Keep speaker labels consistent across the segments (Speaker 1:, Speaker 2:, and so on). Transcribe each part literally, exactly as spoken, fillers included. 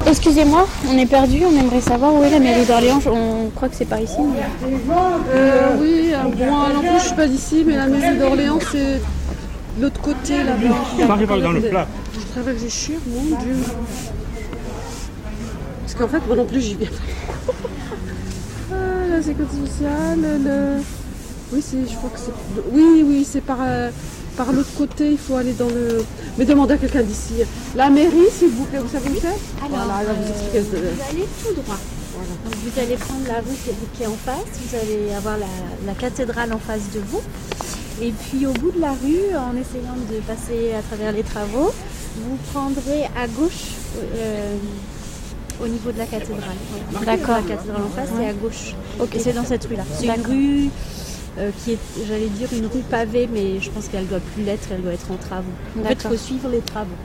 Speaker 1: Excusez-moi, on est perdu, on aimerait savoir où est la mairie d'Orléans. On croit que c'est par ici. Mais...
Speaker 2: Euh, oui, euh, bon, non plus, je suis pas d'ici, mais la mairie d'Orléans, c'est de l'autre côté là-bas.
Speaker 3: On arrive dans le plat.
Speaker 2: Je travers les chires, mon Dieu. Parce qu'en fait, moi non plus, j'y viens. Ah, la sécurité sociale, le... Oui, c'est, je crois que c'est... Oui, oui, c'est par, euh, par l'autre côté, il faut aller dans le... Mais demandez à quelqu'un d'ici. La mairie, s'il vous plaît, vous savez où c'est?
Speaker 4: Alors,
Speaker 2: voilà, elle va vous expliquer.
Speaker 4: euh, vous allez tout droit. Voilà. Donc, vous allez prendre la rue qui est- qui est en face, vous allez avoir la, la cathédrale en face de vous. Et puis au bout de la rue, en essayant de passer à travers les travaux, vous prendrez à gauche euh, au niveau de la cathédrale.
Speaker 1: D'accord.
Speaker 4: La cathédrale en face, c'est à gauche.
Speaker 1: Ok.
Speaker 4: Et c'est dans cette rue-là. C'est une
Speaker 1: D'accord.
Speaker 4: rue euh, qui est, j'allais dire, une rue pavée, mais je pense qu'elle doit plus l'être, elle doit être en travaux. En fait, il
Speaker 1: D'accord.
Speaker 4: faut suivre les travaux.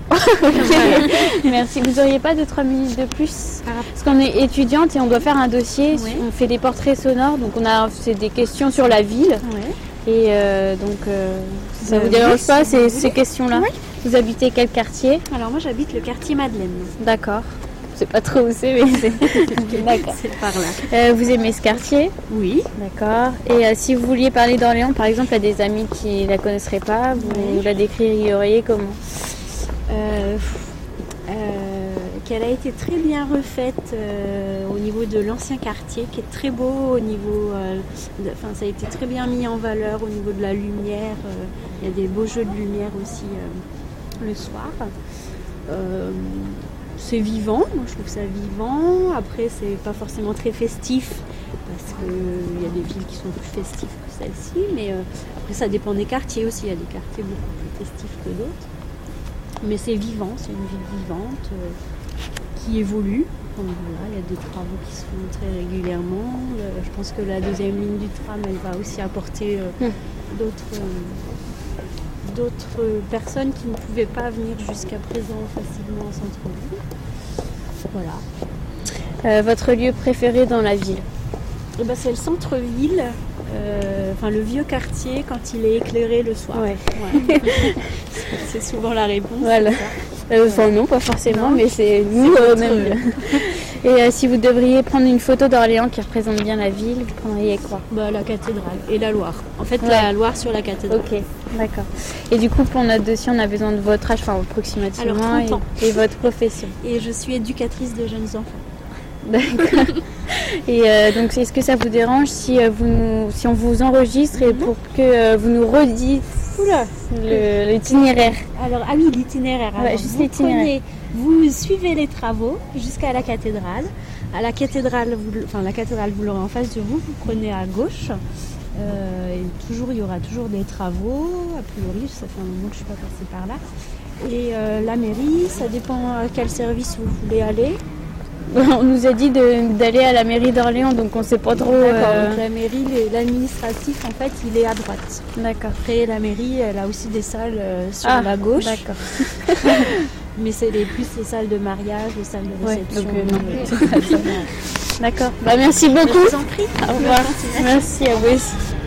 Speaker 1: Merci. Vous auriez pas deux trois minutes de plus? Parce qu'on est étudiante et on doit faire un dossier.
Speaker 4: Ouais.
Speaker 1: On fait des portraits sonores, donc on a c'est des questions sur la ville.
Speaker 4: Ouais.
Speaker 1: Et euh, donc euh, ça
Speaker 4: Euh,
Speaker 1: vous dérange
Speaker 4: oui,
Speaker 1: pas
Speaker 4: si
Speaker 1: ces,
Speaker 4: vous
Speaker 1: ces
Speaker 4: voulez.
Speaker 1: questions-là?
Speaker 4: Oui.
Speaker 1: Vous habitez quel quartier?
Speaker 4: Alors moi, j'habite le quartier Madeleine.
Speaker 1: D'accord. Je sais pas trop où c'est, mais c'est. D'accord.
Speaker 4: C'est par là.
Speaker 1: Euh, vous aimez ce quartier?
Speaker 4: Oui.
Speaker 1: D'accord. Et euh, si vous vouliez parler d'Orléans, par exemple, à des amis qui la connaisseraient pas, vous
Speaker 4: Oui.
Speaker 1: la décririez comment?
Speaker 4: Euh, euh, qu'elle a été très bien refaite euh, au niveau de l'ancien quartier, qui est très beau au niveau, euh, de- enfin ça a été très bien mis en valeur au niveau de la lumière. euh, Il y a des beaux jeux de lumière aussi euh, le soir. Euh, c'est vivant, moi je trouve ça vivant. Après c'est pas forcément très festif parce qu'il y a des villes qui sont plus festives que celle-ci, mais euh, après ça dépend des quartiers aussi. Il y a des quartiers beaucoup plus festifs que d'autres. Mais c'est vivant, c'est une ville vivante euh, qui évolue. Donc voilà, il y a des travaux qui se font très régulièrement. Euh, je pense que la deuxième ligne du tram, elle va aussi apporter euh,
Speaker 1: Hmm.
Speaker 4: d'autres, euh, d'autres personnes qui ne pouvaient pas venir jusqu'à présent facilement en centre-ville. Voilà.
Speaker 1: Euh, Votre lieu préféré dans la ville?
Speaker 4: Et ben, c'est le centre-ville, euh, enfin le vieux quartier quand il est éclairé le soir.
Speaker 1: Ouais.
Speaker 4: Voilà. C'est souvent la réponse.
Speaker 1: Voilà.
Speaker 4: c'est ça.
Speaker 1: Euh, Enfin non, pas forcément,
Speaker 4: Non.
Speaker 1: mais c'est nous
Speaker 4: C'est
Speaker 1: euh,
Speaker 4: votre-
Speaker 1: même. Et euh, si vous devriez prendre une photo d'Orléans qui représente bien la ville, vous prendriez quoi?
Speaker 4: Bah, la cathédrale et la Loire. En fait,
Speaker 1: Ouais.
Speaker 4: la Loire sur la cathédrale.
Speaker 1: Ok, d'accord. Et du coup, pour notre dossier, on a besoin de votre âge, enfin approximativement,
Speaker 4: Alors, trente ans.
Speaker 1: et, et votre profession.
Speaker 4: Et je suis éducatrice de jeunes enfants.
Speaker 1: D'accord. Et euh, donc, est-ce que ça vous dérange si, euh, vous nous- si on vous enregistre et pour que euh, vous nous redites
Speaker 4: Oula.
Speaker 1: le- l'itinéraire?
Speaker 4: Alors, ah oui, l'itinéraire.
Speaker 1: Ouais,
Speaker 4: Alors,
Speaker 1: juste
Speaker 4: vous
Speaker 1: l'itinéraire.
Speaker 4: prenez- Vous suivez les travaux jusqu'à la cathédrale. À la cathédrale, vous, enfin la cathédrale, vous l'aurez en face de vous. Vous prenez à gauche. Euh, et toujours, il y aura toujours des travaux. A priori, ça fait un moment que je ne suis pas passée par là. Et euh, la mairie, ça dépend à quel service vous voulez aller.
Speaker 1: On nous a dit de- d'aller à la mairie d'Orléans, donc on ne sait pas trop.
Speaker 4: D'accord.
Speaker 1: euh,
Speaker 4: Donc la mairie, les- l'administratif, en fait, il est à droite.
Speaker 1: D'accord.
Speaker 4: Après, la mairie, elle a aussi des salles euh, sur
Speaker 1: Ah,
Speaker 4: la gauche.
Speaker 1: D'accord.
Speaker 4: Mais c'est les, plus les salles de mariage, les salles de
Speaker 1: Ouais,
Speaker 4: réception.
Speaker 1: donc, euh, non.
Speaker 4: euh,
Speaker 1: D'accord. Bah, merci
Speaker 4: Je
Speaker 1: beaucoup.
Speaker 4: vous en prie.
Speaker 1: Au revoir.
Speaker 4: Bonne continuation.
Speaker 1: Merci à vous aussi.